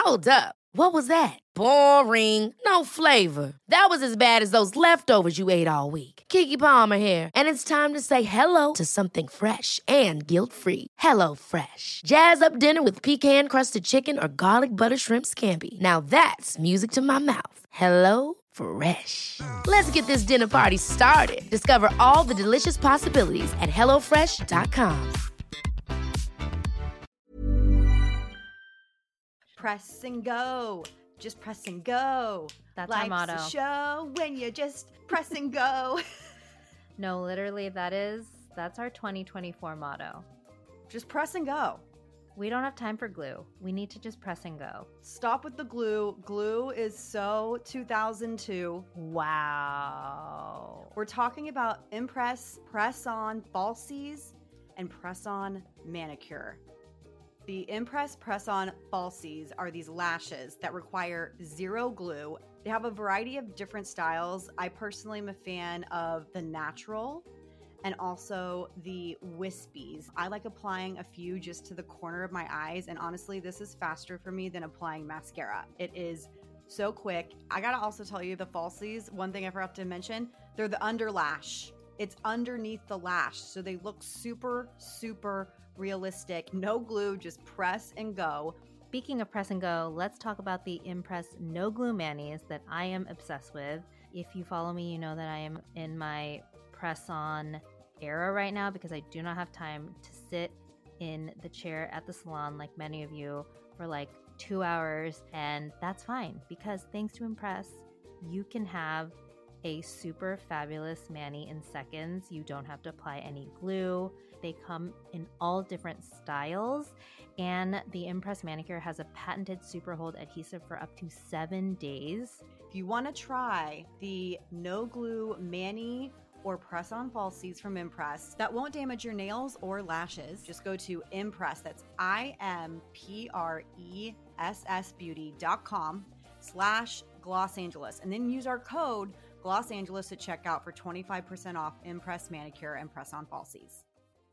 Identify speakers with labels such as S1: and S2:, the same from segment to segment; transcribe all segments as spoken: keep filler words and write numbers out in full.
S1: Hold up. What was that? Boring. No flavor. That was as bad as those leftovers you ate all week. Keke Palmer here, and it's time to say hello to something fresh and guilt-free. Hello Fresh. Jazz up dinner with pecan-crusted chicken or garlic butter shrimp scampi. Now that's music to my mouth. Hello Fresh. Let's get this dinner party started. Discover all the delicious possibilities at hello fresh dot com.
S2: Press and go. Just press and go.
S3: That's
S2: Life's
S3: our motto.
S2: a show when you just press and go.
S3: No, literally, that is, that's our twenty twenty-four motto.
S2: Just press and go.
S3: We don't have time for glue. We need to just press and go.
S2: Stop with the glue. Glue is so two thousand two.
S3: Wow.
S2: We're talking about Impress Press-On Falsies and Press-On Manicure. The Impress Press-On Falsies are these lashes that require zero glue. They have a variety of different styles. I personally am a fan of the natural and also the wispies. I like applying a few just to the corner of my eyes, and honestly, this is faster for me than applying mascara. It is so quick. I gotta also tell you, the falsies, one thing I forgot to mention, they're the under lash. It's underneath the lash, so they look super, super realistic. No glue, just press and go.
S3: Speaking of press and go, let's talk about the Impress No Glue Manis that I am obsessed with. If you follow me, you know that I am in my press-on era right now because I do not have time to sit in the chair at the salon like many of you for like two hours, and that's fine because thanks to Impress, you can have a super fabulous mani in seconds. You don't have to apply any glue. They come in all different styles, and the Impress Manicure has a patented super hold adhesive for up to seven days.
S2: If you want to try the no glue mani or press-on falsies from Impress that won't damage your nails or lashes, just go to Impress. That's I M P R E S S beauty dot com slash Gloss Angeles, and then use our code Gloss Angeles at checkout for twenty-five percent off Impress Manicure and Press-On Falsies.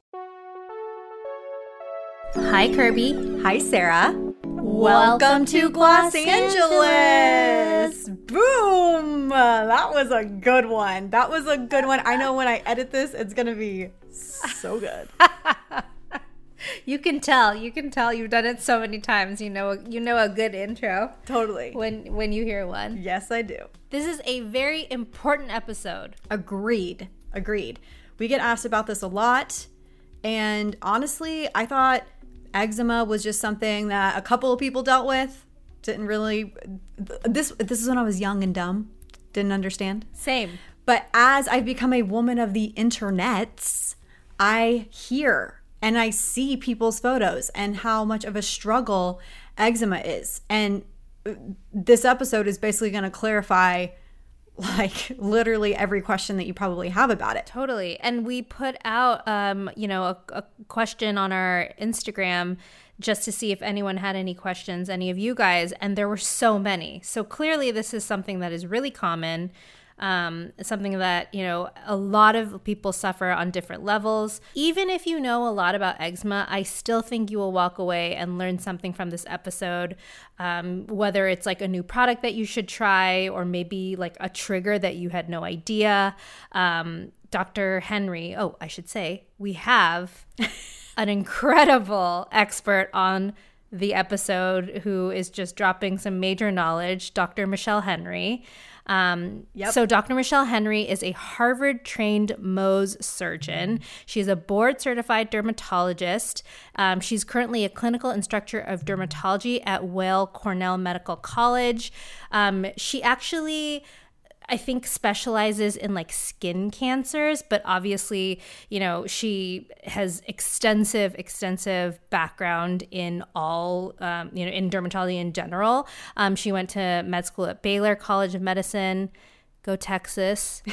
S3: Hi, Kirby.
S2: Hi, Sarah.
S3: Welcome to Gloss Angeles.
S2: Boom! That was a good one. That was a good one. I know when I edit this, it's going to be so good.
S3: You can tell. You can tell. You've done it so many times. You know. You know a good intro.
S2: Totally.
S3: When when you hear one.
S2: Yes, I do.
S3: This is a very important episode.
S2: Agreed. Agreed. We get asked about this a lot, and honestly, I thought eczema was just something that a couple of people dealt with. Didn't really. This this is when I was young and dumb. Didn't understand.
S3: Same.
S2: But as I've become a woman of the internets, I hear and I see people's photos and how much of a struggle eczema is. And this episode is basically going to clarify like literally every question that you probably have about it.
S3: Totally. And we put out, um, you know, a, a question on our Instagram just to see if anyone had any questions, any of you guys, and there were so many. So clearly this is something that is really common. Um, something that, you know, a lot of people suffer on different levels. Even if you know a lot about eczema, I still think you will walk away and learn something from this episode, um, whether it's like a new product that you should try or maybe like a trigger that you had no idea. Um, Doctor Henry, oh, I should say, we have an incredible expert on the episode who is just dropping some major knowledge, Doctor Michelle Henry. Um, yep. So Doctor Michelle Henry is a Harvard-trained Mohs surgeon. She's a board-certified dermatologist. Um, she's currently a clinical instructor of dermatology at Weill Cornell Medical College. Um, she actually, I think, specializes in like skin cancers, but obviously, you know, she has extensive, extensive background in all, um, you know, in dermatology in general. Um, she went to med school at Baylor College of Medicine. Go Texas.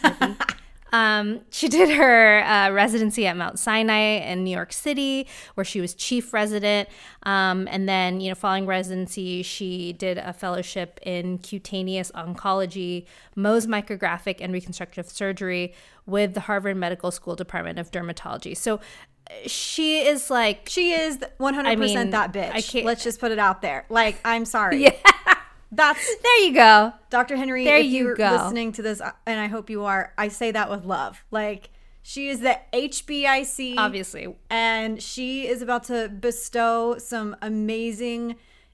S3: Um, she did her uh, residency at Mount Sinai in New York City, where she was chief resident. Um, and then, you know, following residency, she did a fellowship in cutaneous oncology, Mohs micrographic and reconstructive surgery with the Harvard Medical School Department of Dermatology. So she is like,
S2: she is one hundred percent
S3: I mean,
S2: that bitch.
S3: I can't,
S2: Let's just put it out there. Like, I'm sorry.
S3: Yeah.
S2: That's
S3: there you go.
S2: Doctor Henry,
S3: there
S2: if
S3: you
S2: you're
S3: go.
S2: listening to this, and I hope you are, I say that with love. Like, she is the H B I C.
S3: Obviously.
S2: And she is about to bestow some amazing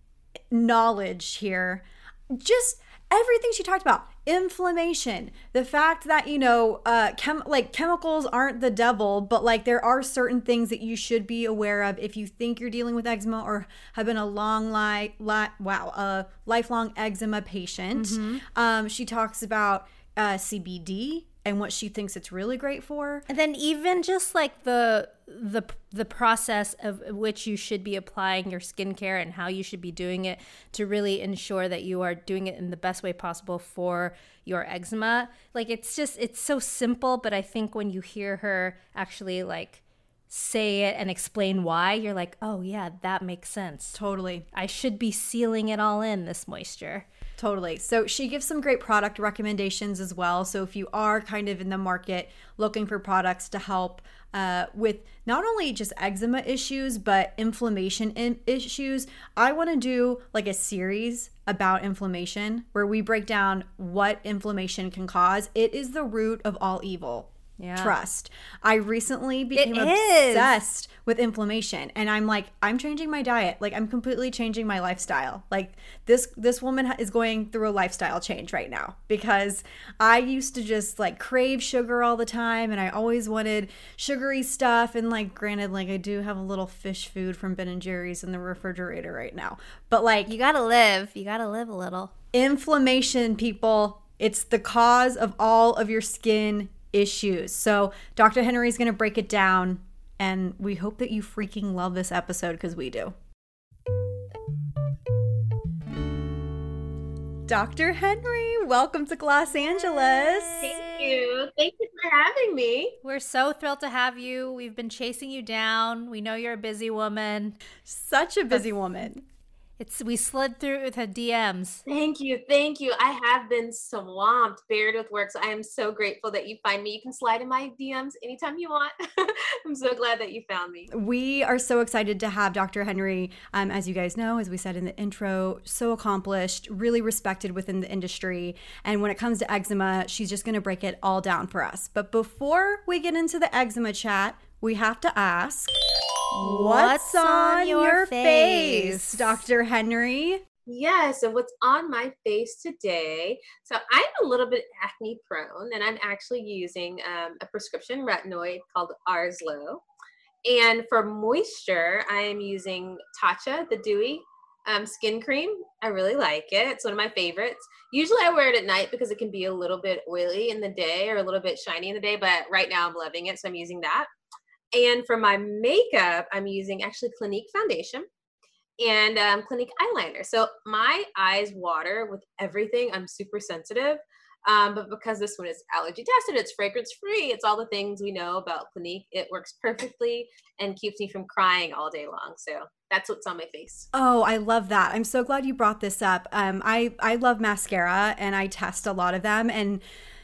S2: knowledge here. Just everything she talked about. Inflammation, the fact that, you know, uh, chem- like chemicals aren't the devil, but like there are certain things that you should be aware of if you think you're dealing with eczema or have been a long li- li- wow, a lifelong eczema patient. Mm-hmm. Um, she talks about uh, C B D and what she thinks it's really great for.
S3: And then even just like the the the process of which you should be applying your skincare and how you should be doing it to really ensure that you are doing it in the best way possible for your eczema. Like, it's just, it's so simple, but I think when you hear her actually like say it and explain why, you're like, oh yeah, that makes sense.
S2: Totally.
S3: I should be sealing it all in, this moisture.
S2: Totally. So she gives some great product recommendations as well. So if you are kind of in the market looking for products to help uh, with not only just eczema issues, but inflammation in- issues, I want to do like a series about inflammation where we break down what inflammation can cause. It is the root of all evil. Yeah. Trust. I recently became obsessed with inflammation, and I'm like, I'm changing my diet. Like, I'm completely changing my lifestyle. Like, this this woman is going through a lifestyle change right now, because I used to just like crave sugar all the time, and I always wanted sugary stuff. And like, granted, like I do have a little fish food from Ben and Jerry's in the refrigerator right now, but like,
S3: you gotta live. You gotta live a little.
S2: Inflammation, people. It's the cause of all of your skin issues. So Doctor Henry is going to break it down, and we hope that you freaking love this episode, because we do. Doctor Henry, welcome to Los Angeles.
S4: Thank you. Thank you for having me.
S3: We're so thrilled to have you. We've been chasing you down. We know you're a busy woman.
S2: Such a busy woman.
S3: It's we slid through with her D Ms.
S4: Thank you. Thank you. I have been swamped, buried with work. So I am so grateful that you find me. You can slide in my D Ms anytime you want. I'm so glad that you found me.
S2: We are so excited to have Doctor Henry. Um, as you guys know, as we said in the intro, so accomplished, really respected within the industry. And when it comes to eczema, she's just going to break it all down for us. But before we get into the eczema chat, we have to ask, what's, what's on, on your, your face, face, Doctor Henry?
S4: Yeah, so what's on my face today? So I'm a little bit acne prone, and I'm actually using um, a prescription retinoid called Arslo. And for moisture, I am using Tatcha, the Dewy um, skin cream. I really like it. It's one of my favorites. Usually I wear it at night because it can be a little bit oily in the day or a little bit shiny in the day, but right now I'm loving it, so I'm using that. And for my makeup, I'm using actually Clinique foundation and um, Clinique eyeliner. So my eyes water with everything. I'm super sensitive, um, but because this one is allergy tested, it's fragrance free, it's all the things we know about Clinique. It works perfectly and keeps me from crying all day long. So that's what's on my face.
S2: Oh, I love that. I'm so glad you brought this up. Um, I, I love mascara, and I test a lot of them. And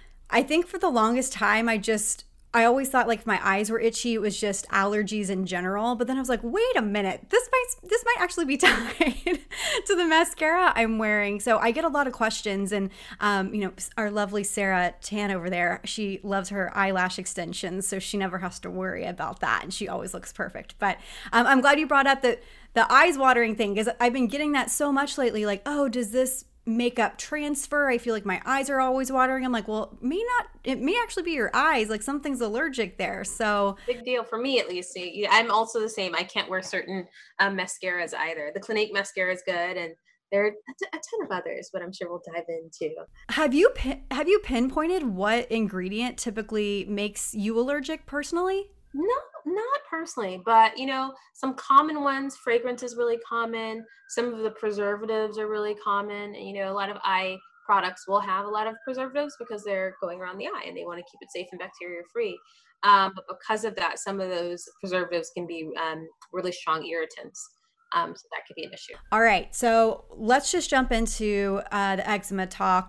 S2: I think for the longest time, I just... I always thought like if my eyes were itchy, it was just allergies in general. But then I was like, wait a minute, this might this might actually be tied to the mascara I'm wearing. So I get a lot of questions, and um, you know, our lovely Sarah Tan over there, she loves her eyelash extensions, so she never has to worry about that, and she always looks perfect. But um, I'm glad you brought up the the eyes watering thing, because I've been getting that so much lately. Like, oh, does this makeup transfer? I feel like my eyes are always watering. I'm like, well, it may not, it may actually be your eyes. Like, something's allergic there. So
S4: big deal for me, at least. I'm also the same. I can't wear certain um, mascaras either. The Clinique mascara is good, and there are a ton of others, but I'm sure we'll dive into.
S2: Have you pin- have you pinpointed what ingredient typically makes you allergic personally?
S4: No, not personally, but you know, some common ones. Fragrance is really common. Some of the preservatives are really common. And, you know, a lot of eye products will have a lot of preservatives because they're going around the eye and they want to keep it safe and bacteria free. Um, but because of that, some of those preservatives can be um, really strong irritants. Um, so that could be an issue.
S2: All right, so let's just jump into uh, the eczema talk.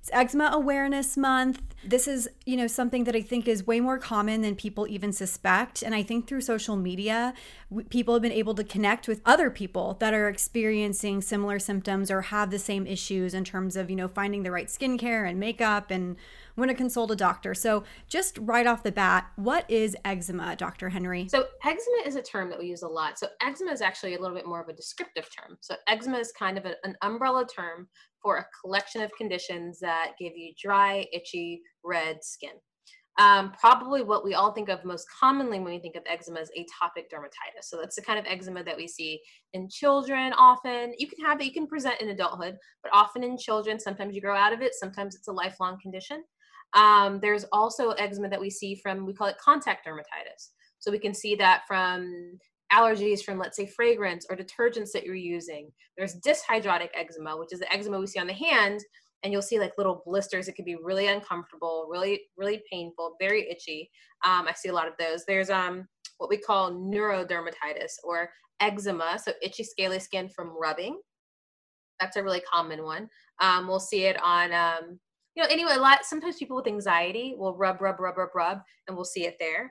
S2: It's Eczema Awareness Month. This is, you know, something that I think is way more common than people even suspect. And I think through social media, w- people have been able to connect with other people that are experiencing similar symptoms or have the same issues in terms of, you know, finding the right skincare and makeup and when to consult a doctor. So just right off the bat, what is eczema, Doctor Henry?
S4: So eczema is a term that we use a lot. So eczema is actually a little bit more of a descriptive term. So eczema is kind of a, an umbrella term for a collection of conditions that give you dry, itchy, red skin. Um, probably what we all think of most commonly when we think of eczema is atopic dermatitis. So that's the kind of eczema that we see in children often. You can have it, you can present in adulthood, but often in children, sometimes you grow out of it, sometimes it's a lifelong condition. Um, there's also eczema that we see from, we call it contact dermatitis. So we can see that from allergies from, let's say, fragrance or detergents that you're using. There's dyshydrotic eczema, which is the eczema we see on the hand, and you'll see like little blisters. It can be really uncomfortable, really, really painful, very itchy. Um, I see a lot of those. There's um, what we call neurodermatitis or eczema, so itchy, scaly skin from rubbing. That's a really common one. Um, we'll see it on, um, you know, anyway, a lot, sometimes people with anxiety will rub, rub, rub, rub, rub, and we'll see it there.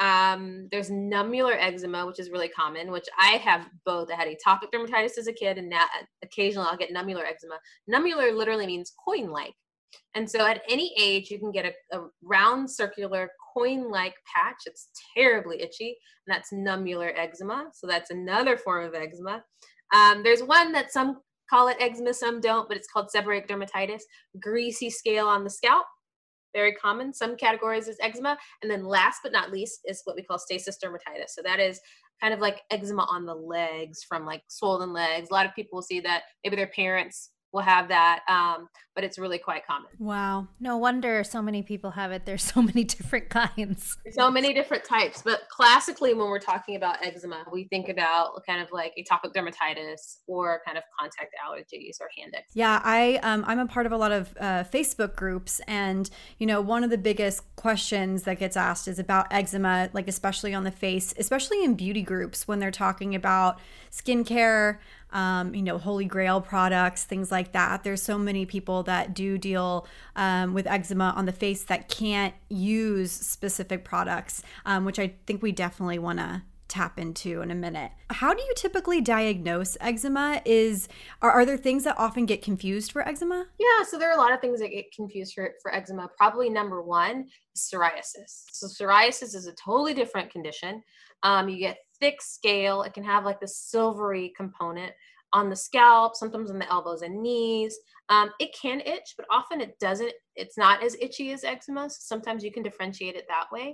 S4: Um, there's nummular eczema, which is really common, which I have both. I had atopic dermatitis as a kid, and now occasionally I'll get nummular eczema. Nummular literally means coin-like. And so at any age, you can get a, a round, circular, coin-like patch. It's terribly itchy, and that's nummular eczema. So that's another form of eczema. Um, there's one that some call it eczema, some don't, but it's called seborrheic dermatitis, greasy scale on the scalp. Very common. Some categories is eczema. And then last but not least is what we call stasis dermatitis. So that is kind of like eczema on the legs from like swollen legs. A lot of people will see that. Maybe their parents will have that, um, but it's really quite common.
S2: Wow.
S3: No wonder so many people have it. There's so many different kinds.
S4: So many different types. But classically, when we're talking about eczema, we think about kind of like atopic dermatitis or kind of contact allergies or hand eczema.
S2: Yeah, I, um, I'm a part of a lot of uh, Facebook groups. And, you know, one of the biggest questions that gets asked is about eczema, like especially on the face, especially in beauty groups when they're talking about skincare, Um, you know, Holy Grail products, things like that. There's so many people that do deal um, with eczema on the face that can't use specific products, um, which I think we definitely want to tap into in a minute. How do you typically diagnose eczema? Is are, are there things that often get confused for eczema?
S4: Yeah, so there are a lot of things that get confused for, for eczema. Probably number one is psoriasis. So psoriasis is a totally different condition. Um, you get thick scale. It can have like the silvery component on the scalp, sometimes on the elbows and knees. Um, it can itch, but often it doesn't. It's not as itchy as eczema. So sometimes you can differentiate it that way.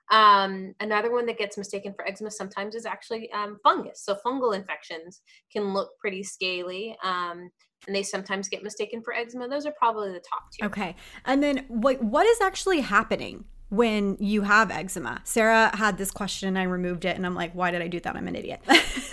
S4: Um, another one that gets mistaken for eczema sometimes is actually um, fungus. So fungal infections can look pretty scaly, um, and they sometimes get mistaken for eczema. Those are probably the top two.
S2: Okay. And then what what is actually happening when you have eczema? Sarah had this question and I removed it and I'm like, why did I do that? I'm an idiot.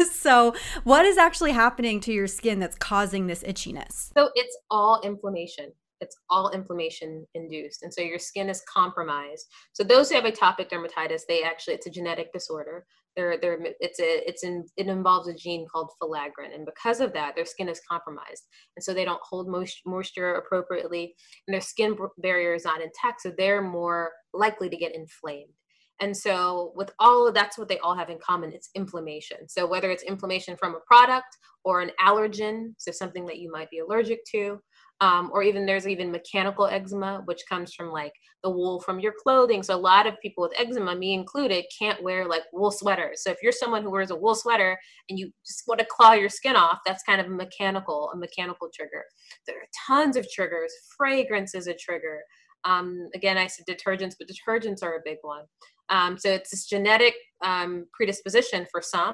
S2: So what is actually happening to your skin that's causing this itchiness?
S4: So it's all inflammation. It's all inflammation induced. And so your skin is compromised. So those who have atopic dermatitis, they actually, it's a genetic disorder. They're, they're, it's a, it's in, it involves a gene called filaggrin. And because of that, their skin is compromised. And so they don't hold moist, moisture appropriately, and their skin barrier is not intact. So they're more likely to get inflamed. And so with all of that's what they all have in common, it's inflammation. So whether it's inflammation from a product or an allergen, so something that you might be allergic to, um, or even there's even mechanical eczema, which comes from like the wool from your clothing. So a lot of people with eczema, me included, can't wear like wool sweaters. So if you're someone who wears a wool sweater and you just want to claw your skin off, that's kind of mechanical, a mechanical trigger. There are tons of triggers. Fragrance is a trigger. Um, again, I said detergents, but detergents are a big one. Um, so it's this genetic um, predisposition for some.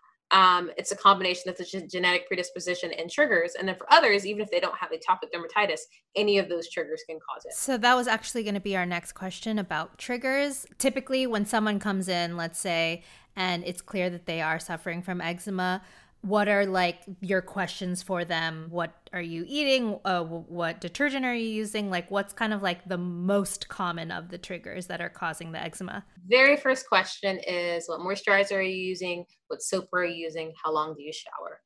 S4: Um, it's a combination of the g- genetic predisposition and triggers. And then for others, even if they don't have atopic dermatitis, any of those triggers can cause it.
S3: So that was actually going to be our next question about triggers. Typically, when someone comes in, let's say, and it's clear that they are suffering from eczema, what are like your questions for them? What are you eating? Uh, what detergent are you using? Like what's kind of like the most common of the triggers that are causing the eczema?
S4: Very first question is, what moisturizer are you using? What soap are you using? How long do you shower?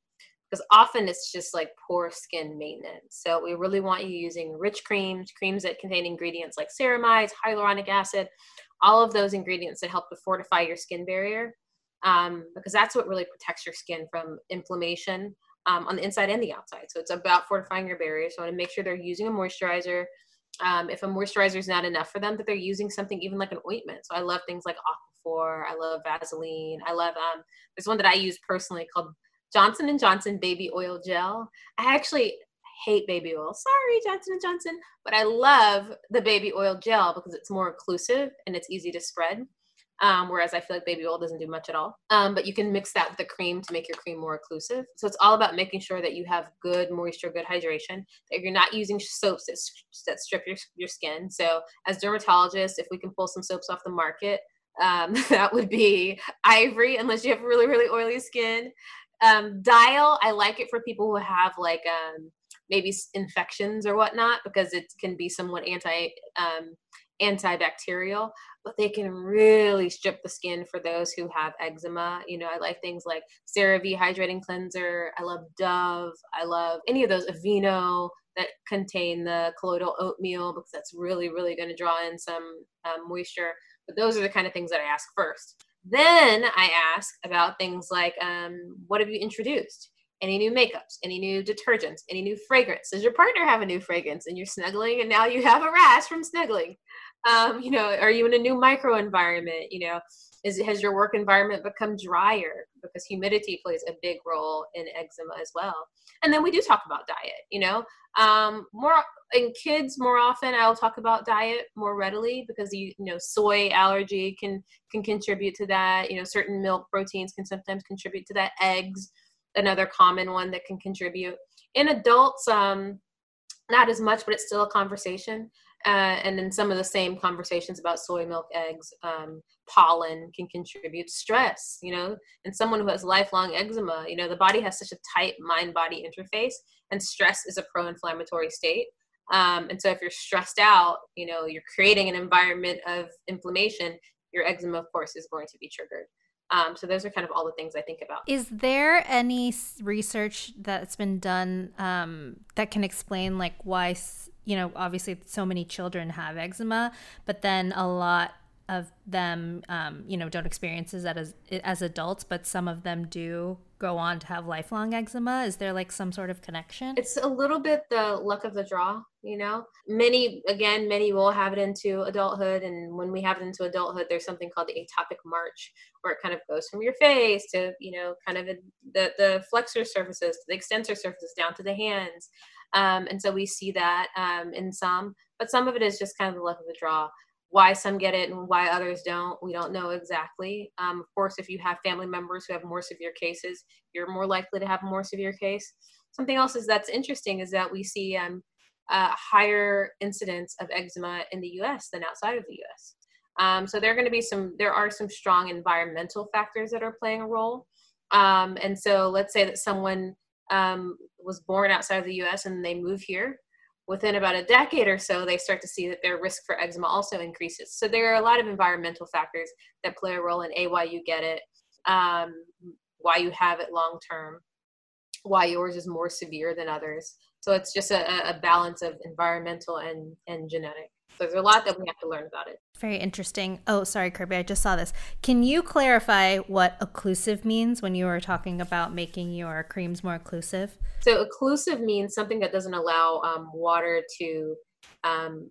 S4: because often it's just like poor skin maintenance. So we really want you using rich creams, creams that contain ingredients like ceramides, hyaluronic acid, all of those ingredients that help to fortify your skin barrier, um, because that's what really protects your skin from inflammation um, on the inside and the outside. So it's about fortifying your barrier. So I want to make sure they're using a moisturizer. Um, if a moisturizer is not enough for them, that they're using something even like an ointment. So I love things like Aquaphor. I love Vaseline. I love, um, there's one that I use personally called Johnson and Johnson Baby Oil Gel. I actually hate baby oil. Sorry, Johnson and Johnson, but I love the baby oil gel because it's more occlusive and it's easy to spread. Um, whereas I feel like baby oil doesn't do much at all. Um, but you can mix that with a cream to make your cream more occlusive. So it's all about making sure that you have good moisture, good hydration, that you're not using soaps that, that strip your, your skin. So as dermatologists, if we can pull some soaps off the market, um, that would be Ivory, unless you have really, really oily skin. Um, Dial, I like it for people who have like um, maybe infections or whatnot, because it can be somewhat anti um, antibacterial, but they can really strip the skin for those who have eczema. You know, I like things like CeraVe Hydrating Cleanser. I love Dove. I love any of those Aveeno that contain the colloidal oatmeal, because that's really, really going to draw in some um, moisture. But those are the kind of things that I ask first. Then I ask about things like, um, what have you introduced? Any new makeups, any new detergents, any new fragrance? Does your partner have a new fragrance and you're snuggling and now you have a rash from snuggling? Um, you know, are you in a new micro environment? You know, is, has your work environment become drier? Because humidity plays a big role in eczema as well. And then we do talk about diet, you know, um, more in kids, more often I'll talk about diet more readily, because you, you know, soy allergy can, can contribute to that. You know, certain milk proteins can sometimes contribute to that. Eggs, another common one that can contribute. In adults, um, not as much, but it's still a conversation. Uh, and then some of the same conversations about soy milk, eggs, um, pollen can contribute. Stress, you know, and someone who has lifelong eczema, you know, the body has such a tight mind-body interface, and stress is a pro-inflammatory state. Um, and so if you're stressed out, you know, you're creating an environment of inflammation, your eczema, of course, is going to be triggered. Um, so those are kind of all the things I think about.
S3: Is there any research that's been done um, that can explain like why, you know, obviously so many children have eczema, but then a lot of them, um, you know, don't experience that as, as adults, but some of them do go on to have lifelong eczema? Is there like some sort of connection?
S4: It's a little bit the luck of the draw, you know. Many, again, many will have it into adulthood, and when we have it into adulthood, there's something called the atopic march, where it kind of goes from your face to, you know, kind of the, the flexor surfaces, to the extensor surfaces, down to the hands. Um, and so we see that um, in some, but some of it is just kind of the luck of the draw. Why some get it and why others don't, we don't know exactly. Um, of course, if you have family members who have more severe cases, you're more likely to have a more severe case. Something else is that's interesting is that we see um, a higher incidence of eczema in the U S than outside of the U S. Um, so there are going to be some, there are some strong environmental factors that are playing a role. Um, and so let's say that someone um, was born outside of the U S and they move here. Within about a decade or so, they start to see that their risk for eczema also increases. So there are a lot of environmental factors that play a role in A, why you get it, um, why you have it long term, why yours is more severe than others. So it's just a, a balance of environmental and, and genetic. So there's a lot that we have to learn about it.
S3: Very interesting. Oh, sorry, Kirby, I just saw this. Can you clarify what occlusive means when you were talking about making your creams more occlusive?
S4: So occlusive means something that doesn't allow um, water to um,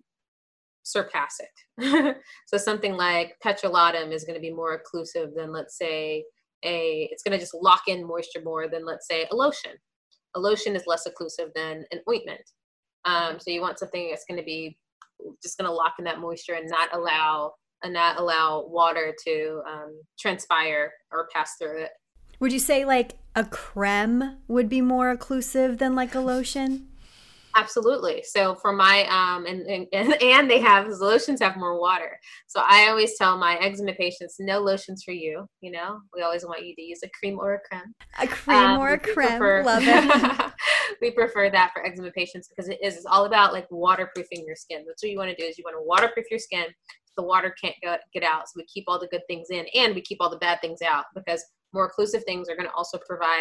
S4: surpass it. So something like petrolatum is going to be more occlusive than, let's say, a, it's going to just lock in moisture more than, let's say, a lotion. A lotion is less occlusive than an ointment. Um, so you want something that's going to be just going to lock in that moisture and not allow and not allow water to um, transpire or pass through it.
S2: Would you say like a creme would be more occlusive than like a lotion?
S4: Absolutely. So for my, um, and, and, and they have, the lotions have more water. So I always tell my eczema patients, no lotions for you. You know, we always want you to use a cream or a creme.
S2: A cream um, or a creme.
S4: Prefer,
S2: Love it.
S4: We prefer that for eczema patients because it is it's all about like waterproofing your skin. That's what you want to do is you want to waterproof your skin. So the water can't go, get out. So we keep all the good things in and we keep all the bad things out because more occlusive things are going to also provide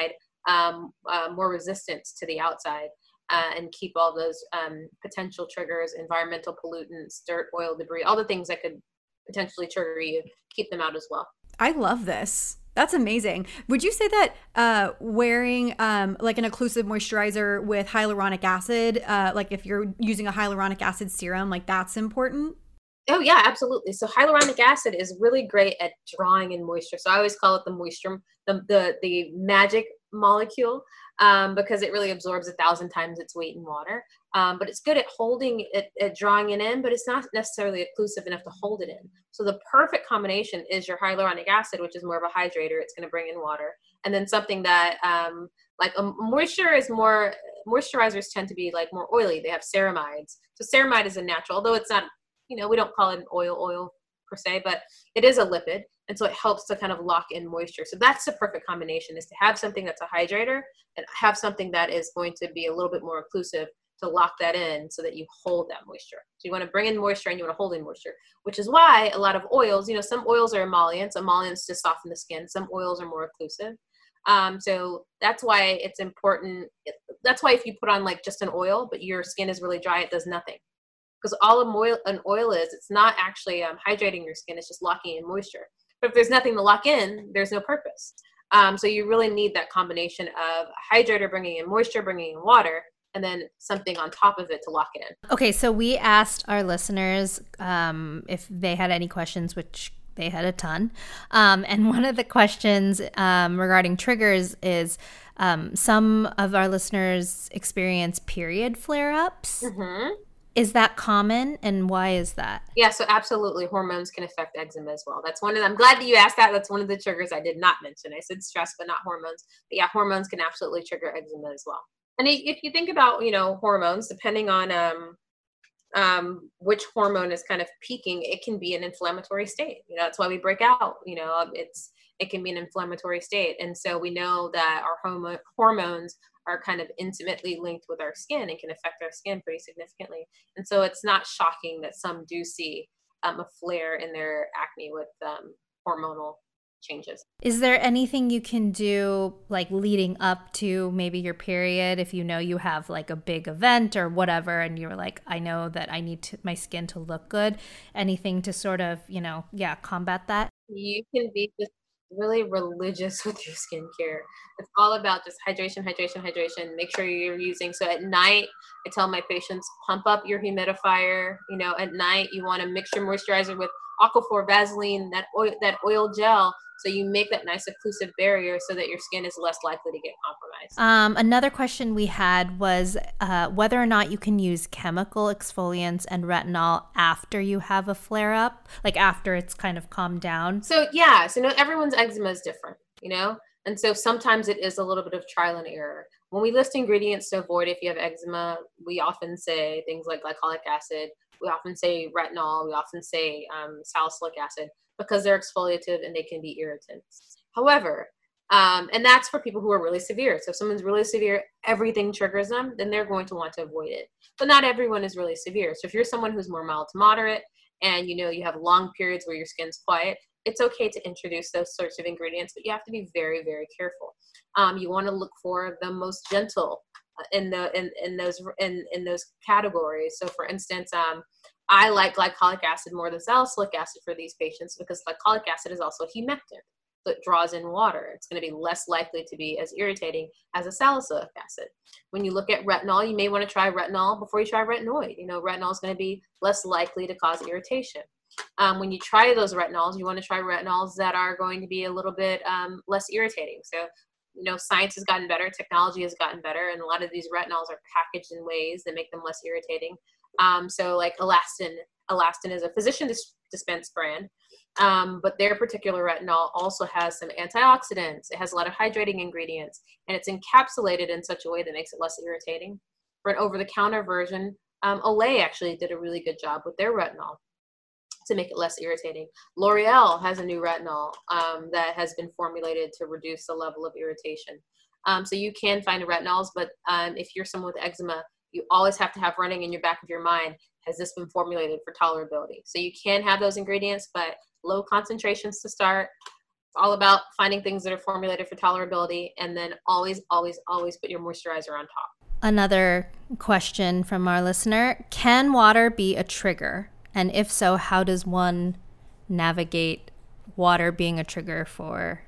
S4: um, uh, more resistance to the outside, uh, and keep all those um, potential triggers, environmental pollutants, dirt, oil, debris, all the things that could potentially trigger you, keep them out as well.
S5: I love this. That's amazing. Would you say that uh, wearing um, like an occlusive moisturizer with hyaluronic acid, uh, like if you're using a hyaluronic acid serum, like that's important?
S4: Oh yeah, absolutely. So hyaluronic acid is really great at drawing in moisture. So I always call it the moisture, the the, the magic molecule, um, because it really absorbs a thousand times its weight in water. Um, but it's good at holding it, at drawing it in, but it's not necessarily occlusive enough to hold it in. So the perfect combination is your hyaluronic acid, which is more of a hydrator. It's going to bring in water. And then something that, um, like a moisture is more, moisturizers tend to be like more oily. They have ceramides. So ceramide is a natural, although it's not, you know, we don't call it an oil oil per se, but it is a lipid. And so it helps to kind of lock in moisture. So that's the perfect combination, is to have something that's a hydrator and have something that is going to be a little bit more occlusive to lock that in so that you hold that moisture. So you want to bring in moisture and you want to hold in moisture, which is why a lot of oils, you know, some oils are emollients, emollients to soften the skin. Some oils are more occlusive. Um, so that's why it's important. That's why if you put on like just an oil, but your skin is really dry, it does nothing. Because all an oil, an oil is, it's not actually um, hydrating your skin, it's just locking in moisture. But if there's nothing to lock in, there's no purpose. Um, so you really need that combination of a hydrator bringing in moisture, bringing in water, and then something on top of it to lock it in.
S3: Okay, so we asked our listeners um, if they had any questions, which they had a ton. Um, and one of the questions um, regarding triggers is um, some of our listeners experience period flare-ups. Mm-hmm. Is that common, and why is that?
S4: Yeah, so absolutely, hormones can affect eczema as well. That's one of them. I'm glad that you asked that. That's one of the triggers I did not mention. I said stress, but not hormones. But yeah, hormones can absolutely trigger eczema as well. And if you think about, you know, hormones, depending on um, um, which hormone is kind of peaking, it can be an inflammatory state. You know, that's why we break out. You know, it's it can be an inflammatory state, and so we know that our homo- hormones are kind of intimately linked with our skin and can affect our skin pretty significantly. And so it's not shocking that some do see um, a flare in their acne with um, hormonal changes.
S3: Is there anything you can do like leading up to maybe your period if you know you have like a big event or whatever and you're like, I know that I need to, my skin to look good? Anything to sort of, you know, yeah, combat that?
S4: You can be just really religious with your skincare. It's all about just hydration, hydration, hydration. Make sure you're using. So at night, I tell my patients, pump up your humidifier. You know, at night, you want to mix your moisturizer with Aquaphor, Vaseline, that oil, that oil gel. So you make that nice occlusive barrier so that your skin is less likely to get compromised.
S3: Um, another question we had was uh, whether or not you can use chemical exfoliants and retinol after you have a flare-up, like after it's kind of calmed down.
S4: So yeah, so you know, everyone's eczema is different, you know? And so sometimes it is a little bit of trial and error. When we list ingredients to avoid if you have eczema, we often say things like glycolic acid. We often say retinol. We often say um, salicylic acid, because they're exfoliative and they can be irritants. However, um, and that's for people who are really severe. So if someone's really severe, everything triggers them, then they're going to want to avoid it. But not everyone is really severe. So if you're someone who's more mild to moderate and you know you have long periods where your skin's quiet, it's okay to introduce those sorts of ingredients, but you have to be very, very careful. Um, you want to look for the most gentle in the in, in those in, in those categories. So for instance, um, I like glycolic acid more than salicylic acid for these patients because glycolic acid is also a humectant. So it draws in water. It's going to be less likely to be as irritating as a salicylic acid. When you look at retinol, you may want to try retinol before you try retinoid. You know, retinol is going to be less likely to cause irritation. Um, when you try those retinols, you want to try retinols that are going to be a little bit um, less irritating. So, you know, science has gotten better, technology has gotten better, and a lot of these retinols are packaged in ways that make them less irritating. Um, so like Alastin, Alastin is a physician dis- dispense brand, um, but their particular retinol also has some antioxidants. It has a lot of hydrating ingredients, and it's encapsulated in such a way that makes it less irritating. For an over-the-counter version, um, Olay actually did a really good job with their retinol to make it less irritating. L'Oreal has a new retinol um, that has been formulated to reduce the level of irritation. Um, so you can find retinols, but um, if you're someone with eczema, you always have to have running in your back of your mind, has this been formulated for tolerability? So you can have those ingredients, but low concentrations to start, all about finding things that are formulated for tolerability, and then always, always, always put your moisturizer on top.
S3: Another question from our listener: can water be a trigger? And if so, how does one navigate water being a trigger for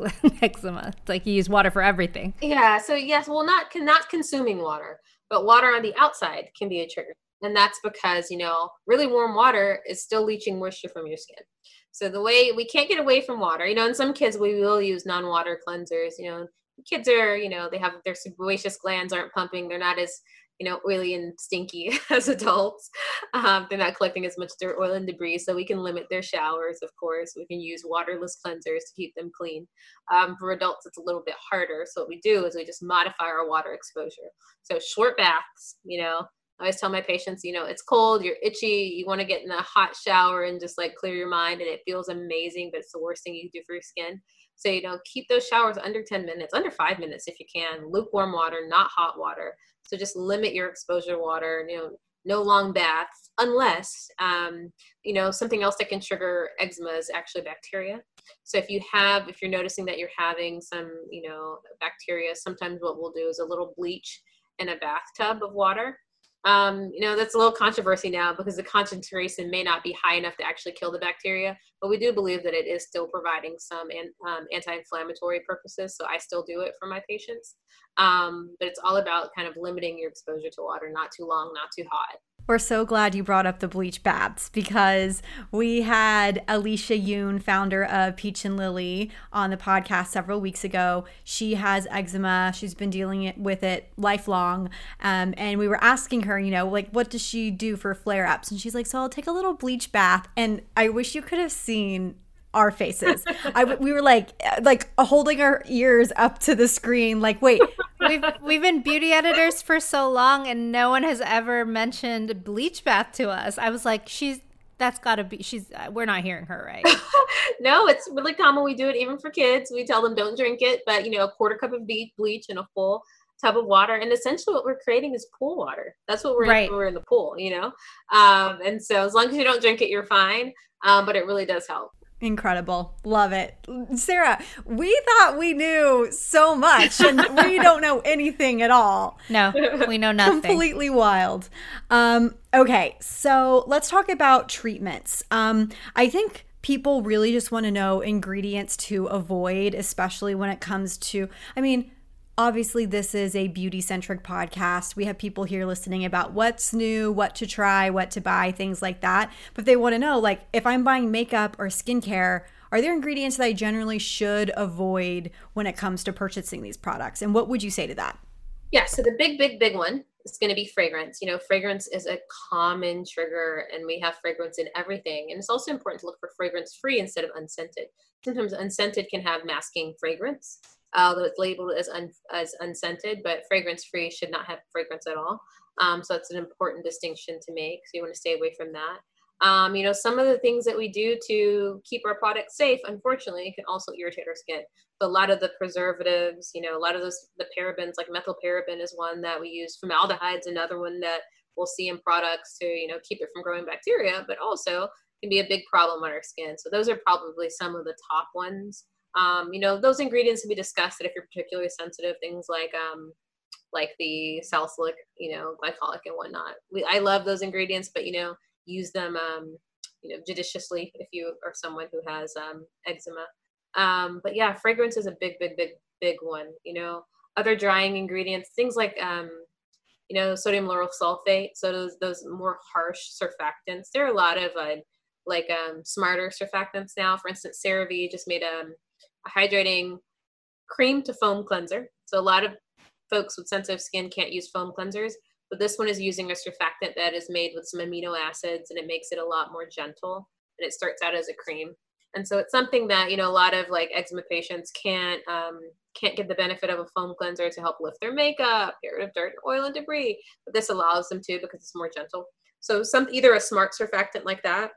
S3: eczema? It's like you use water for everything.
S4: Yeah. So yes, well, not not consuming water, but water on the outside can be a trigger. And that's because, you know, really warm water is still leaching moisture from your skin. So the way we can't get away from water, you know, in some kids, we will use non-water cleansers. You know, kids are, you know, they have their sebaceous glands aren't pumping. They're not as, you know, oily and stinky as adults. Um, they're not collecting as much dirt, oil, and debris. So we can limit their showers, of course. We can use waterless cleansers to keep them clean. Um, for adults, it's a little bit harder. So what we do is we just modify our water exposure. So short baths, you know, I always tell my patients, you know, it's cold, you're itchy, you want to get in a hot shower and just like clear your mind, and it feels amazing, but it's the worst thing you can do for your skin. So, you know, keep those showers under ten minutes, under five minutes if you can. Lukewarm water, not hot water. So just limit your exposure to water, you know, no long baths, unless, um, you know, something else that can trigger eczema is actually bacteria. So if you have, if you're noticing that you're having some, you know, bacteria, sometimes what we'll do is a little bleach in a bathtub of water. Um, you know, that's a little controversy now because the concentration may not be high enough to actually kill the bacteria, but we do believe that it is still providing some an, um, anti-inflammatory purposes. So I still do it for my patients. Um, but it's all about kind of limiting your exposure to water, not too long, not too hot.
S5: We're so glad you brought up the bleach baths because we had Alicia Yoon, founder of Peach and Lily, on the podcast several weeks ago. She has eczema. She's been dealing it, with it lifelong. Um, and we were asking her, you know, like, what does she do for flare-ups? And she's like, so I'll take a little bleach bath. And I wish you could have seen our faces. I, we were like, like holding our ears up to the screen, like, wait.
S3: We've we've been beauty editors for so long, and no one has ever mentioned bleach bath to us. I was like, she's that's got to be she's. Uh, we're not hearing her right.
S4: No, it's really common. We do it even for kids. We tell them don't drink it, but you know, a quarter cup of bleach in a full tub of water, and essentially what we're creating is pool water. That's what we're
S3: right.
S4: in when we're in the pool, you know. Um, and so as long as you don't drink it, you're fine. Um, but it really does help.
S5: Incredible. Love it. Sarah, we thought we knew so much and we don't know anything at all.
S3: No, we know nothing.
S5: Completely wild. Um, okay, so let's talk about treatments. Um, I think people really just want to know ingredients to avoid, especially when it comes to, I mean, obviously, this is a beauty-centric podcast. We have people here listening about what's new, what to try, what to buy, things like that. But they want to know, like, if I'm buying makeup or skincare, are there ingredients that I generally should avoid when it comes to purchasing these products? And what would you say to that?
S4: Yeah, so the big, big, big one is going to be fragrance. You know, fragrance is a common trigger, and we have fragrance in everything. And it's also important to look for fragrance-free instead of unscented. Sometimes unscented can have masking fragrance. Although it's labeled as un, as unscented, but fragrance-free should not have fragrance at all. Um, so that's an important distinction to make. So you want to stay away from that. Um, you know, some of the things that we do to keep our products safe, unfortunately, can also irritate our skin. So a lot of the preservatives, you know, a lot of those, the parabens, like methylparaben is one that we use. Formaldehyde's another one that we'll see in products to, you know, keep it from growing bacteria, but also can be a big problem on our skin. So those are probably some of the top ones. Um, you know, those ingredients to be discussed that if you're particularly sensitive, things like um, like the salicylic, you know, glycolic and whatnot. We, I love those ingredients, but, you know, use them, um, you know, judiciously if you are someone who has um, eczema. Um, but yeah, fragrance is a big, big, big, big one. You know, other drying ingredients, things like, um, you know, sodium lauryl sulfate. So those, those more harsh surfactants. There are a lot of uh, like um, smarter surfactants now. For instance, CeraVe just made a hydrating cream to foam cleanser. So a lot of folks with sensitive skin can't use foam cleansers, but this one is using a surfactant that is made with some amino acids, and it makes it a lot more gentle, and it starts out as a cream. And so it's something that, you know, a lot of like eczema patients can't um, can't get the benefit of a foam cleanser to help lift their makeup, get rid of dirt, oil, and debris, but this allows them to because it's more gentle. So some either a smart surfactant like that,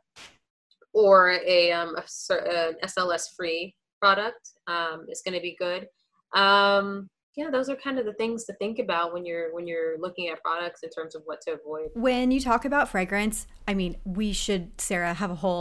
S4: or a, um, a, a S L S-free product um, is going to be good. Um, yeah, those are kind of the things to think about when you're when you're looking at products in terms of what to avoid.
S5: When you talk about fragrance, I mean, we should, Sarah, have a whole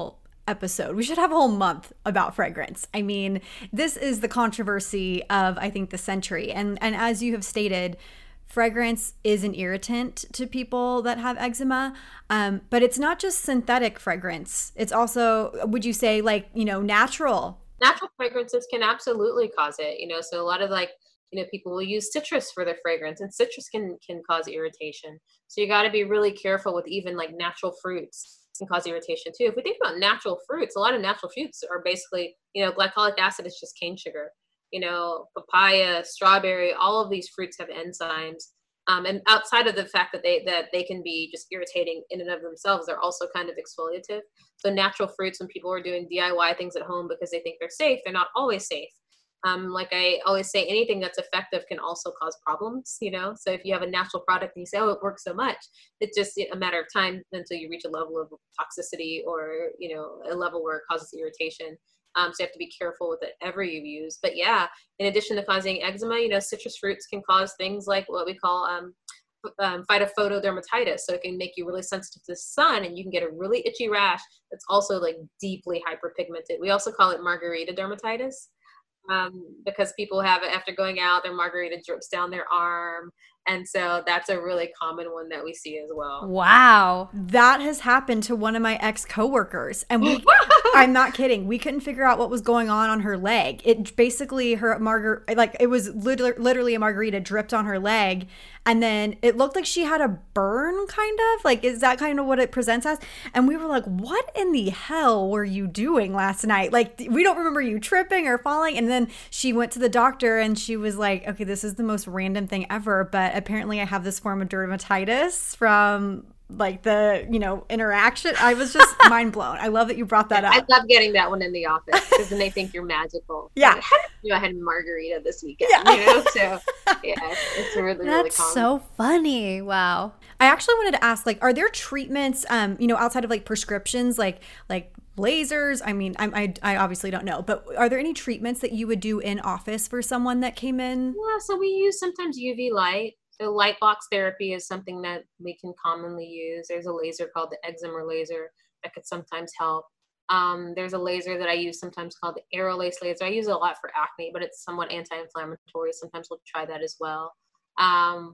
S5: episode. We should have a whole month about fragrance. I mean, this is the controversy of, I think, the century. And and as you have stated, fragrance is an irritant to people that have eczema, um, but it's not just synthetic fragrance. It's also, would you say, like, you know, natural?
S4: Natural fragrances can absolutely cause it. You know, so a lot of like, you know, people will use citrus for their fragrance, and citrus can can cause irritation. So you got to be really careful with even like natural fruits can cause irritation too. If we think about natural fruits, a lot of natural fruits are basically, you know, glycolic acid is just cane sugar. You know, papaya, strawberry, all of these fruits have enzymes. Um, and outside of the fact that they that they can be just irritating in and of themselves, they're also kind of exfoliative. So natural fruits, when people are doing D I Y things at home because they think they're safe, they're not always safe. Um, like I always say, anything that's effective can also cause problems, you know? So if you have a natural product and you say, oh, it works so much, it's just a matter of time until you reach a level of toxicity or, you know, a level where it causes irritation. Um, so you have to be careful with whatever you use. But yeah, in addition to causing eczema, you know, citrus fruits can cause things like what we call um, um, phytophotodermatitis. So it can make you really sensitive to the sun, and you can get a really itchy rash that's also like deeply hyperpigmented. We also call it margarita dermatitis. Um, because people have it after going out, their margarita drips down their arm. And so that's a really common one that we see as well.
S3: Wow.
S5: That has happened to one of my ex coworkers. And we, I'm not kidding. We couldn't figure out what was going on on her leg. It basically, her margar, like it was literally, literally a margarita dripped on her leg. And then it looked like she had a burn, kind of. Like, is that kind of what it presents as? And we were like, what in the hell were you doing last night? Like, we don't remember you tripping or falling. And then she went to the doctor and she was like, okay, this is the most random thing ever. But apparently I have this form of dermatitis from like the, you know, interaction. I was just mind blown. I love that you brought that
S4: yeah,
S5: up.
S4: I love getting that one in the office because then they think you're magical.
S5: Yeah.
S4: Like, how did you know I had margarita this weekend?
S5: Yeah.
S4: You know, so yeah, it's really, really
S3: That's
S4: common.
S3: so funny. Wow.
S5: I actually wanted to ask, like, are there treatments, um, you know, outside of like prescriptions, like, like lasers? I mean, I, I, I obviously don't know, but are there any treatments that you would do in office for someone that came in?
S4: Yeah, so we use sometimes U V light. So light box therapy is something that we can commonly use. There's a laser called the Excimer laser that could sometimes help. Um, there's a laser that I use sometimes called the Aerolase laser. I use it a lot for acne, but it's somewhat anti-inflammatory. Sometimes we'll try that as well. Um,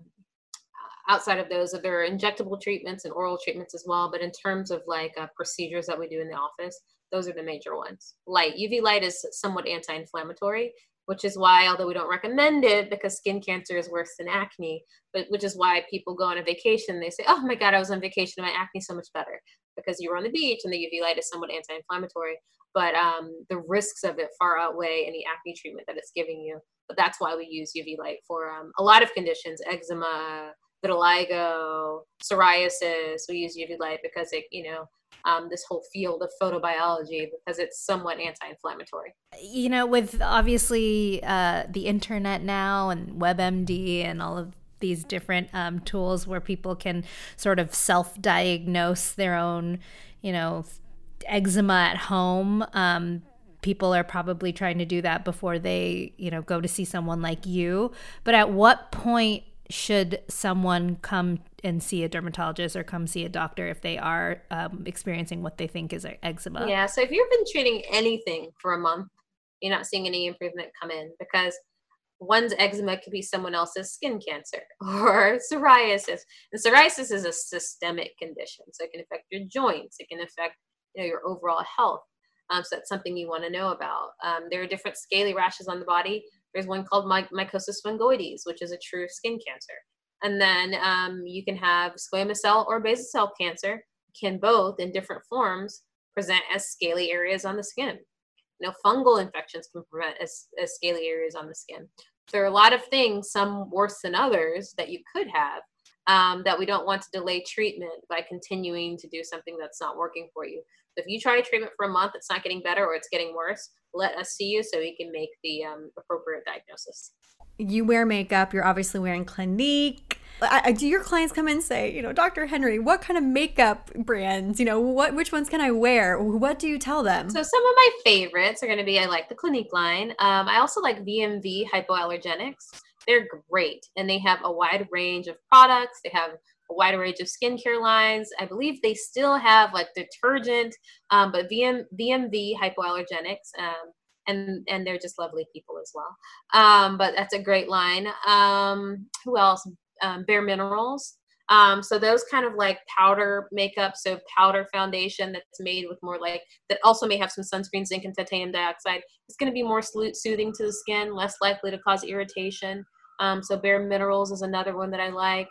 S4: outside of those, there are injectable treatments and oral treatments as well. But in terms of like uh, procedures that we do in the office, those are the major ones. Light, U V light is somewhat anti-inflammatory, which is why, although we don't recommend it because skin cancer is worse than acne, but which is why people go on a vacation, they say, oh my God, I was on vacation and my acne is so much better because you were on the beach and the U V light is somewhat anti-inflammatory, but um, the risks of it far outweigh any acne treatment that it's giving you. But that's why we use U V light for um, a lot of conditions, eczema, vitiligo, psoriasis. We use U V light because it, you know, Um, this whole field of photobiology because it's somewhat anti-inflammatory.
S3: You know, with obviously uh, the internet now and WebMD and all of these different um, tools where people can sort of self-diagnose their own, you know, eczema at home. Um, people are probably trying to do that before they, you know, go to see someone like you. But at what point should someone come and see a dermatologist or come see a doctor if they are um, experiencing what they think is eczema?
S4: Yeah, so if you've been treating anything for a month, you're not seeing any improvement come in because one's eczema could be someone else's skin cancer or psoriasis. And psoriasis is a systemic condition, so it can affect your joints. It can affect, you know, your overall health. Um, so that's something you want to know about. Um, there are different scaly rashes on the body. There's one called my- mycosis fungoides, which is a true skin cancer. And then um, you can have squamous cell or basal cell cancer, can both in different forms present as scaly areas on the skin. You know, fungal infections can present as, as scaly areas on the skin. So there are a lot of things, some worse than others, that you could have um, that we don't want to delay treatment by continuing to do something that's not working for you. So if you try a treatment for a month, it's not getting better or it's getting worse, let us see you so we can make the um, appropriate diagnosis.
S5: You wear makeup. You're obviously wearing Clinique. I, I, do your clients come in and say, you know, Doctor Henry, what kind of makeup brands, you know, what, which ones can I wear? What do you tell them?
S4: So some of my favorites are going to be, I like the Clinique line. Um, I also like V M V Hypoallergenics. They're great. And they have a wide range of products. They have a wide range of skincare lines. I believe they still have like detergent, um, but V M, V M V hypoallergenics, um, and and they're just lovely people as well. Um, but that's a great line. Um, who else? Um, Bare Minerals. Um, so those kind of like powder makeup, so powder foundation that's made with more like, that also may have some sunscreen, zinc, and titanium dioxide. It's going to be more soothing to the skin, less likely to cause irritation. Um, so Bare Minerals is another one that I like.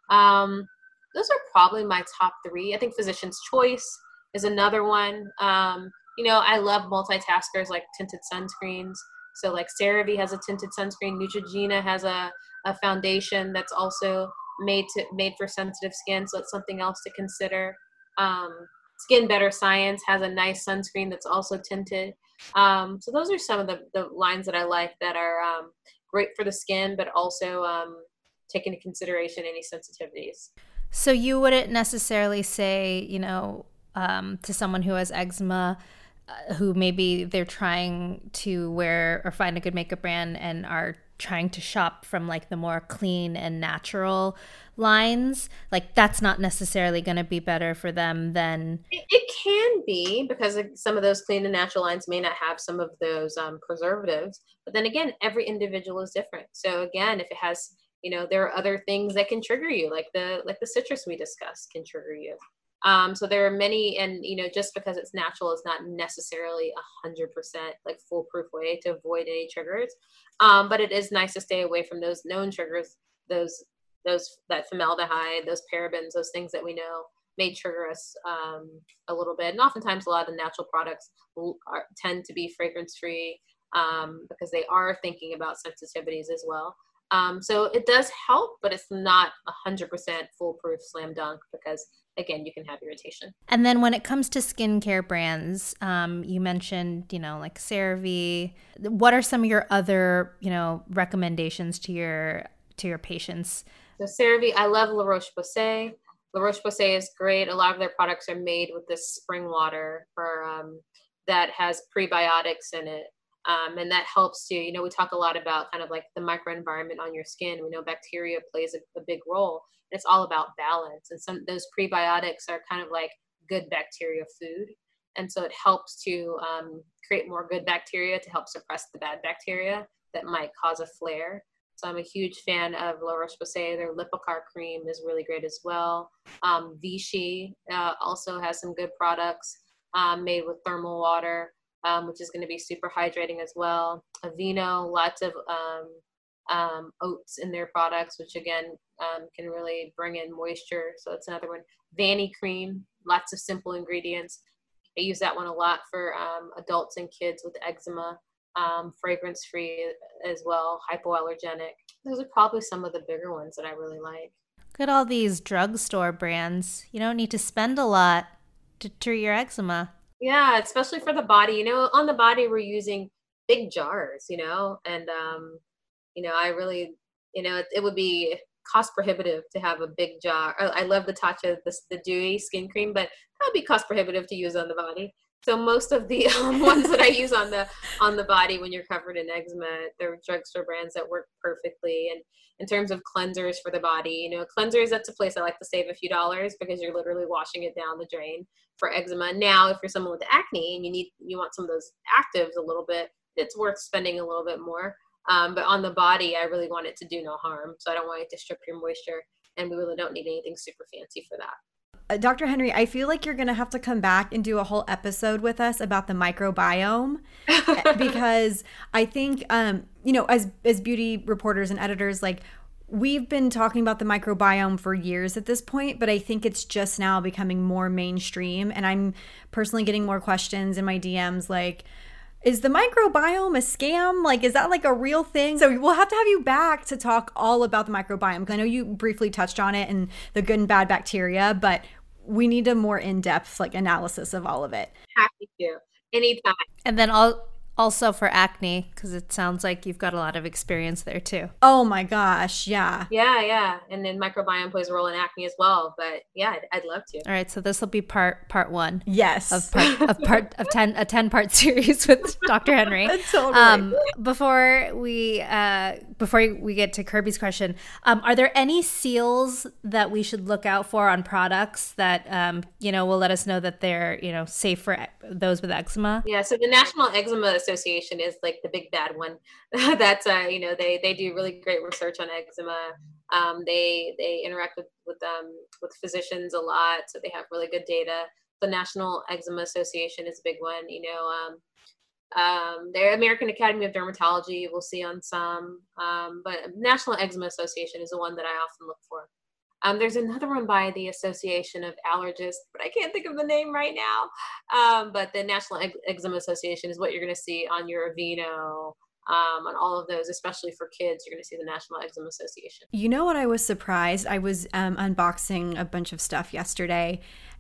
S4: Um, those are probably my top three. I think Physician's Choice is another one. Um, you know, I love multitaskers like tinted sunscreens. So like CeraVe has a tinted sunscreen. Neutrogena has a, a foundation that's also made to made for sensitive skin, so it's something else to consider. Um, Skin Better Science has a nice sunscreen that's also tinted. Um, so those are some of the, the lines that I like that are um, great for the skin, but also um, take into consideration any sensitivities.
S3: So you wouldn't necessarily say, you know, um, to someone who has eczema, uh, who maybe they're trying to wear or find a good makeup brand and are trying to shop from like the more clean and natural lines, like that's not necessarily going to be better for them than
S4: it, it can be, because some of those clean and natural lines may not have some of those um, preservatives, but then again, every individual is different. So again, if it has, you know, there are other things that can trigger you, like the like the citrus we discussed can trigger you. Um, so there are many, and you know, just because it's natural is not necessarily a hundred percent like foolproof way to avoid any triggers. Um, but it is nice to stay away from those known triggers, those those that formaldehyde, those parabens, those things that we know may trigger us um, a little bit. And oftentimes, a lot of the natural products will, are, tend to be fragrance free um, because they are thinking about sensitivities as well. Um, so it does help, but it's not a hundred percent foolproof slam dunk, because again, you can have irritation.
S3: And then when it comes to skincare brands, um, you mentioned, you know, like CeraVe. What are some of your other, you know, recommendations to your to your patients?
S4: So CeraVe, I love La Roche-Posay. La Roche-Posay is great. A lot of their products are made with this spring water for um, that has prebiotics in it. Um, and that helps to, you know, we talk a lot about kind of like the microenvironment on your skin. We know bacteria plays a, a big role. And it's all about balance. And some those prebiotics are kind of like good bacteria food. And so it helps to um, create more good bacteria to help suppress the bad bacteria that might cause a flare. So I'm a huge fan of La Roche-Posay. Their Lipicar cream is really great as well. Um, Vichy uh, also has some good products um, made with thermal water. Um, which is going to be super hydrating as well. Aveeno, lots of um, um, oats in their products, which again um, can really bring in moisture. So that's another one. Vanny cream, lots of simple ingredients. I use that one a lot for um, adults and kids with eczema. Um, fragrance free as well, hypoallergenic. Those are probably some of the bigger ones that I really like.
S3: Look at all these drugstore brands. You don't need to spend a lot to treat your eczema.
S4: Yeah, especially for the body. You know, on the body, we're using big jars, you know, and, um, you know, I really, you know, it, it would be cost prohibitive to have a big jar. I, I love the Tatcha, the, the dewy skin cream, but that would be cost prohibitive to use on the body. So most of the um, ones that I use on the on the body when you're covered in eczema, they're drugstore brands that work perfectly. And in terms of cleansers for the body, you know, cleansers, that's a place I like to save a few dollars because you're literally washing it down the drain for eczema. Now, if you're someone with acne and you need you want some of those actives a little bit, it's worth spending a little bit more. Um, but on the body, I really want it to do no harm. So I don't want it to strip your moisture, and we really don't need anything super fancy for that.
S5: Uh, Doctor Henry, I feel like you're going to have to come back and do a whole episode with us about the microbiome because I think, um, you know, as as beauty reporters and editors, like we've been talking about the microbiome for years at this point, but I think it's just now becoming more mainstream. And I'm personally getting more questions in my D Ms like, is the microbiome a scam? Like, is that like a real thing? So we'll have to have you back to talk all about the microbiome. Because I know you briefly touched on it and the good and bad bacteria, but we need a more in-depth like analysis of all of it.
S4: Happy to. Anytime.
S3: And then all, Also for acne, because it sounds like you've got a lot of experience there too.
S5: Oh my gosh, yeah.
S4: Yeah, yeah. And then microbiome plays a role in acne as well. But yeah, I'd, I'd love to.
S3: All right, so this will be part part one.
S5: Yes.
S3: Of part of part of ten a ten part series with Doctor Henry.
S5: Totally.
S3: Um, before we uh, before we get to Kirby's question, um, are there any seals that we should look out for on products that um, you know will let us know that they're you know safe for those with eczema?
S4: Yeah, so the National Eczema Association is like the big bad one. That's uh, you know, they they do really great research on eczema. Um, they they interact with with um with physicians a lot, so they have really good data. The National Eczema Association is a big one. You know, um, um, the American Academy of Dermatology we'll see on some, um, but National Eczema Association is the one that I often look for. Um, there's another one by the Association of Allergists, but I can't think of the name right now. Um, but the National Ex- Eczema Association is what you're going to see on your Aveeno, um, on all of those, especially for kids. You're going to see the National Eczema Association.
S5: You know what I was surprised? I was um, unboxing a bunch of stuff yesterday,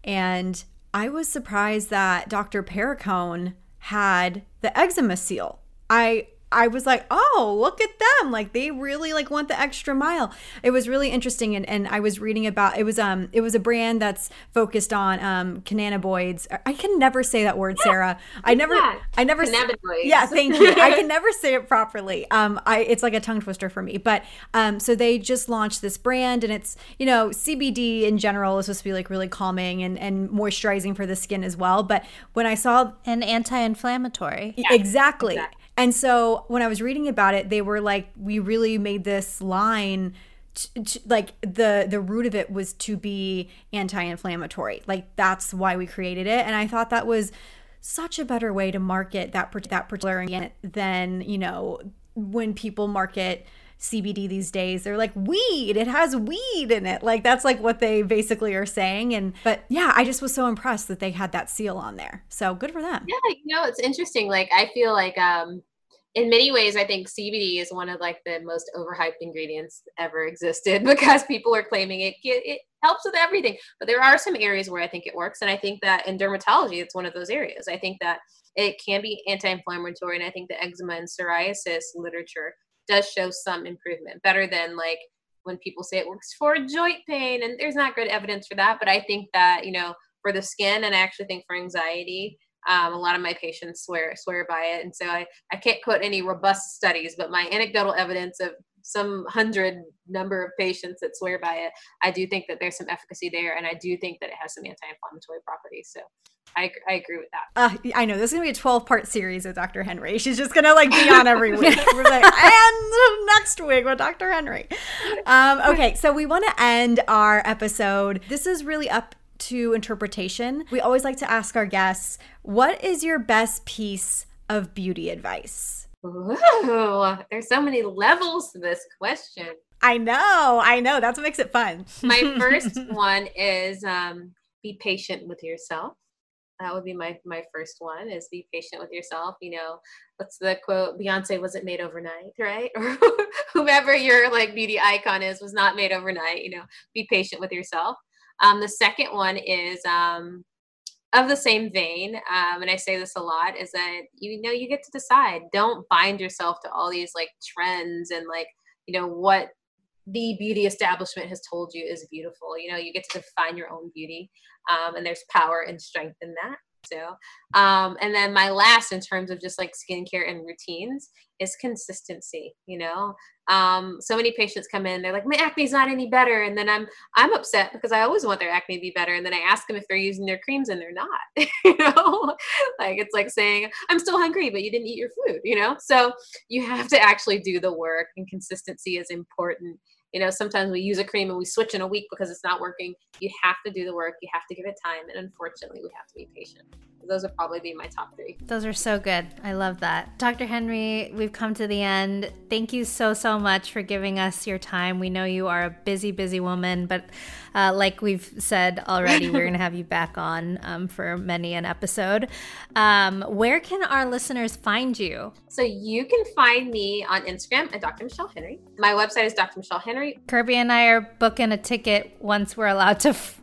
S5: and I was surprised that Doctor Perricone had the eczema seal. I I was like, oh, look at them. Like they really like went the extra mile. It was really interesting. And, and I was reading about, it was um it was a brand that's focused on um cannabinoids. I can never say that word, Sarah. I never,
S4: Yeah.
S5: I never,
S4: Cannabinoids.
S5: yeah, thank you. I can never say it properly. Um, I, it's like a tongue twister for me, but um, so they just launched this brand and it's, you know, C B D in general is supposed to be like really calming and, and moisturizing for the skin as well. But when I saw
S3: And anti-inflammatory.
S5: yeah, exactly.
S4: exactly.
S5: And so when I was reading about it, they were like, we really made this line, t- t- like the the root of it was to be anti-inflammatory. Like that's why we created it. And I thought that was such a better way to market that that particular ingredient than, you know, when people market C B D these days, they're like weed, it has weed in it. Like that's like what they basically are saying. And but yeah, I just was so impressed that they had that seal on there. So good for them.
S4: Yeah, you know, it's interesting. Like I feel like um, in many ways, I think C B D is one of like the most overhyped ingredients ever existed because people are claiming it it helps with everything. But there are some areas where I think it works. And I think that in dermatology, it's one of those areas. I think that it can be anti-inflammatory. And I think the eczema and psoriasis literature does show some improvement, better than like when people say it works for joint pain, and there's not good evidence for that. But I think that, you know, for the skin, and I actually think for anxiety, um, a lot of my patients swear swear by it. And so I, I can't quote any robust studies, but my anecdotal evidence of some hundred number of patients that swear by it, I do think that there's some efficacy there, and I do think that it has some anti-inflammatory properties. So I, I agree with that.
S5: Uh, I know this is gonna be a twelve part series with Doctor Henry. She's just gonna like be on every week. We're like, and next week with Doctor Henry. Um, okay, so we want to end our episode. This is really up to interpretation. We always like to ask our guests, what is your best piece of beauty advice?
S4: Ooh, there's so many levels to this question.
S5: I know, I know. That's what makes it fun.
S4: My first one is um, be patient with yourself. That would be my my first one, is be patient with yourself. You know, what's the quote? Beyonce wasn't made overnight, right? Or whomever your like beauty icon is was not made overnight. You know, be patient with yourself. Um, the second one is um, of the same vein, um, and I say this a lot, is that, you know, you get to decide. Don't bind yourself to all these like trends and like, you know, what the beauty establishment has told you is beautiful. You know, you get to define your own beauty, um, and there's power and strength in that. So, um, and then my last, in terms of just like skincare and routines, is consistency. You know, um, so many patients come in, they're like, my acne's not any better, and then I'm I'm upset because I always want their acne to be better, and then I ask them if they're using their creams, and they're not. You know, like it's like saying, I'm still hungry, but you didn't eat your food. You know, so you have to actually do the work, and consistency is important. You know, sometimes we use a cream and we switch in a week because it's not working. You have to do the work. You have to give it time. And unfortunately, we have to be patient. Those would probably be my top three.
S3: Those are so good. I love that. Doctor Henry, we've come to the end. Thank you so, so much for giving us your time. We know you are a busy, busy woman, but uh, like we've said already, we're going to have you back on um, for many an episode. Um, where can our listeners find you?
S4: So you can find me on Instagram at Doctor Michelle Henry. My website is Doctor Michelle Henry.
S3: Kirby and I are booking a ticket once we're allowed to f-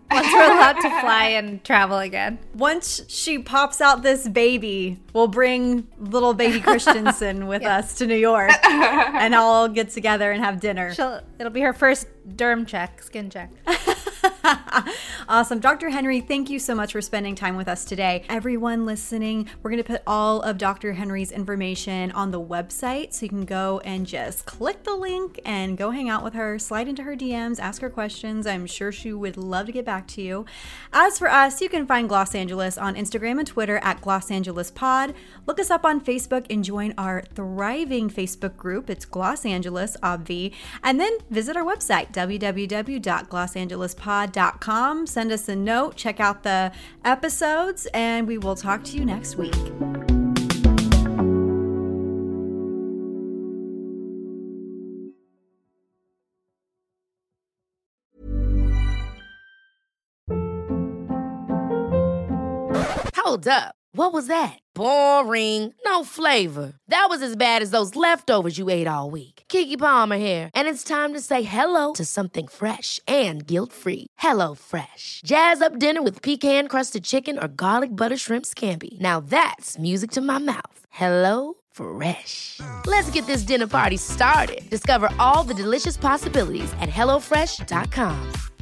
S3: Once we're allowed to fly and travel again.
S5: Once she pops out this baby, we'll bring little baby Christensen with yeah. us to New York and all get together and have dinner.
S3: She'll, it'll be her first derm check, skin check.
S5: Awesome. Doctor Henry, thank you so much for spending time with us today. Everyone listening, we're going to put all of Doctor Henry's information on the website, so you can go and just click the link and go hang out with her, slide into her D Ms, ask her questions. I'm sure she would love to get back to you. As for us, you can find Gloss Angeles on Instagram and Twitter at Gloss Angeles Pod. Look us up on Facebook and join our thriving Facebook group. It's Gloss Angeles, obvi. And then visit our website, w w w dot gloss angeles pod dot com. Send us a note, check out the episodes, and we will talk to you next week.
S1: Hold up. What was that? Boring. No flavor. That was as bad as those leftovers you ate all week. Keke Palmer here, and it's time to say hello to something fresh and guilt-free. Hello Fresh. Jazz up dinner with pecan-crusted chicken or garlic butter shrimp scampi. Now that's music to my mouth. Hello Fresh. Let's get this dinner party started. Discover all the delicious possibilities at hello fresh dot com.